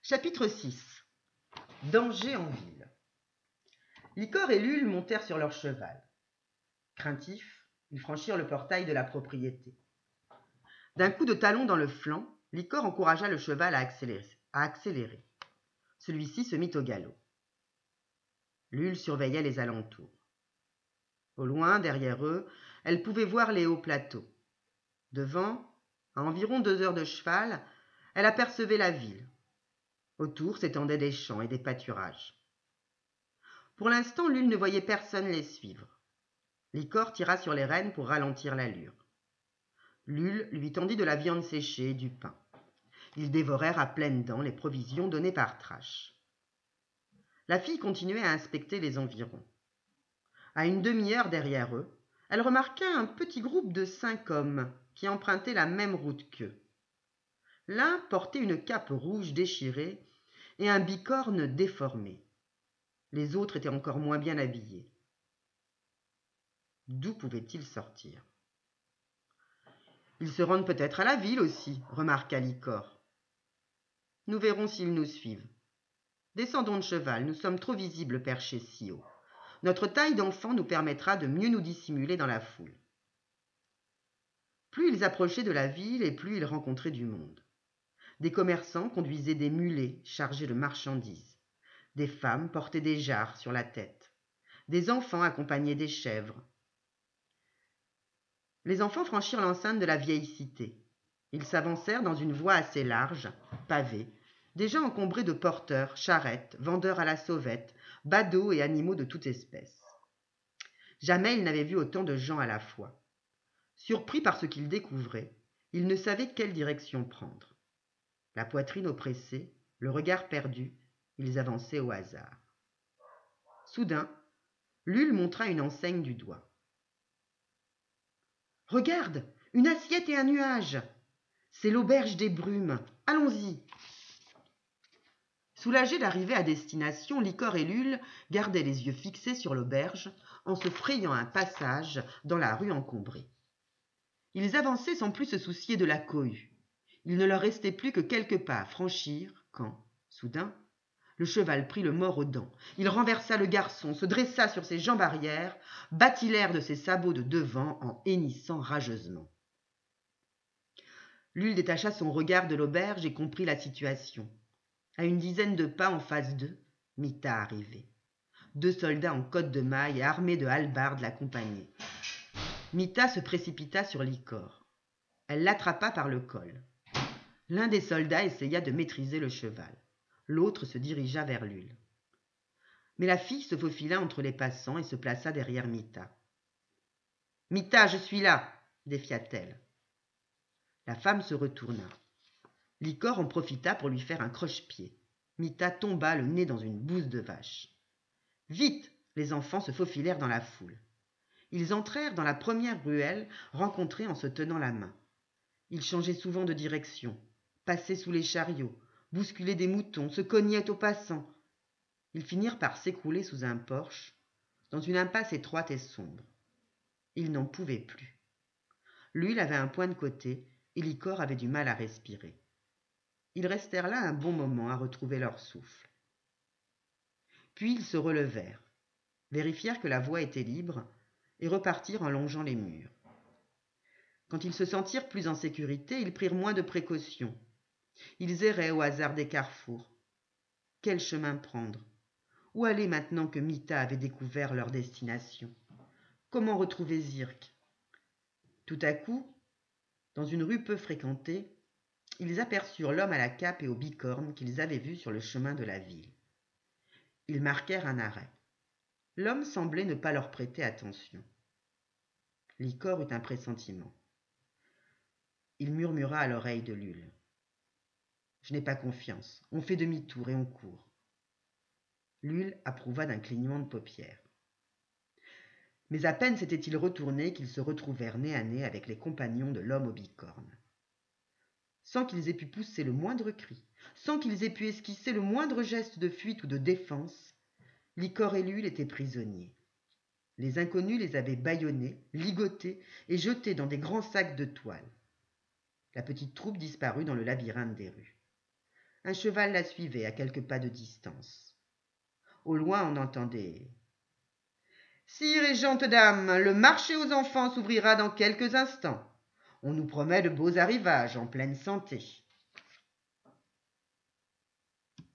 Chapitre 6. Danger en ville. Licor et Lul montèrent sur leur cheval. Craintifs, ils franchirent le portail de la propriété. D'un coup de talon dans le flanc, Licor encouragea le cheval à accélérer. Celui-ci se mit au galop. Lul surveillait les alentours. Au loin, derrière eux, elle pouvait voir les hauts plateaux. Devant, à environ 2 heures de cheval, elle apercevait la ville. Autour s'étendaient des champs et des pâturages. Pour l'instant, Lul ne voyait personne les suivre. Licor tira sur les rênes pour ralentir l'allure. Lul lui tendit de la viande séchée et du pain. Ils dévorèrent à pleines dents les provisions données par Trash. La fille continuait à inspecter les environs. À une demi-heure derrière eux, elle remarqua un petit groupe de 5 hommes qui empruntaient la même route qu'eux. L'un portait une cape rouge déchirée et un bicorne déformé. Les autres étaient encore moins bien habillés. D'où pouvaient-ils sortir ? Ils se rendent peut-être à la ville aussi, remarqua Licor. Nous verrons s'ils nous suivent. Descendons de cheval, nous sommes trop visibles perchés si haut. Notre taille d'enfant nous permettra de mieux nous dissimuler dans la foule. Plus ils approchaient de la ville et plus ils rencontraient du monde. Des commerçants conduisaient des mulets chargés de marchandises. Des femmes portaient des jarres sur la tête. Des enfants accompagnaient des chèvres. Les enfants franchirent l'enceinte de la vieille cité. Ils s'avancèrent dans une voie assez large, pavée, déjà encombrée de porteurs, charrettes, vendeurs à la sauvette, badauds et animaux de toute espèce. Jamais ils n'avaient vu autant de gens à la fois. Surpris par ce qu'ils découvraient, ils ne savaient quelle direction prendre. La poitrine oppressée, le regard perdu, ils avançaient au hasard. Soudain, Lul montra une enseigne du doigt. « Regarde, une assiette et un nuage. C'est l'auberge des Brumes. Allons-y. » Soulagés d'arriver à destination, Licor et Lul gardaient les yeux fixés sur l'auberge en se frayant un passage dans la rue encombrée. Ils avançaient sans plus se soucier de la cohue. Il ne leur restait plus que quelques pas à franchir quand, soudain, le cheval prit le mors aux dents. Il renversa le garçon, se dressa sur ses jambes arrière, battit l'air de ses sabots de devant en hennissant rageusement. Lul détacha son regard de l'auberge et comprit la situation. À une dizaine de pas en face d'eux, Mita arrivait. 2 soldats en cotte de maille et armés de hallebardes l'accompagnaient. Mita se précipita sur Licor. Elle l'attrapa par le col. L'un des soldats essaya de maîtriser le cheval. L'autre se dirigea vers Lul. Mais la fille se faufila entre les passants et se plaça derrière Mita. « Mita, je suis là !» défia-t-elle. La femme se retourna. Licor en profita pour lui faire un croche-pied. Mita tomba le nez dans une bouse de vache. Vite, les enfants se faufilèrent dans la foule. Ils entrèrent dans la première ruelle rencontrée en se tenant la main. Ils changeaient souvent de direction, passaient sous les chariots, bousculaient des moutons, se cognaient aux passants. Ils finirent par s'écrouler sous un porche, dans une impasse étroite et sombre. Ils n'en pouvaient plus. L'huile avait un point de côté et Licor avait du mal à respirer. Ils restèrent là un bon moment à retrouver leur souffle. Puis ils se relevèrent, vérifièrent que la voie était libre et repartirent en longeant les murs. Quand ils se sentirent plus en sécurité, ils prirent moins de précautions. Ils erraient au hasard des carrefours. Quel chemin prendre ? Où aller maintenant que Mita avait découvert leur destination ? Comment retrouver Zirk ? Tout à coup, dans une rue peu fréquentée, ils aperçurent l'homme à la cape et aux bicornes qu'ils avaient vu sur le chemin de la ville. Ils marquèrent un arrêt. L'homme semblait ne pas leur prêter attention. Licor eut un pressentiment. Il murmura à l'oreille de Lul. « Je n'ai pas confiance. On fait demi-tour et on court. » Lul approuva d'un clignement de paupières. Mais à peine s'étaient-ils retournés qu'ils se retrouvèrent nez à nez avec les compagnons de l'homme aux bicornes. Sans qu'ils aient pu pousser le moindre cri, sans qu'ils aient pu esquisser le moindre geste de fuite ou de défense, Licor et Lul étaient prisonniers. Les inconnus les avaient bâillonnés, ligotés et jetés dans des grands sacs de toile. La petite troupe disparut dans le labyrinthe des rues. Un cheval la suivait à quelques pas de distance. Au loin, on entendait « Sire et gentes dames, le marché aux enfants s'ouvrira dans quelques instants. On nous promet de beaux arrivages en pleine santé.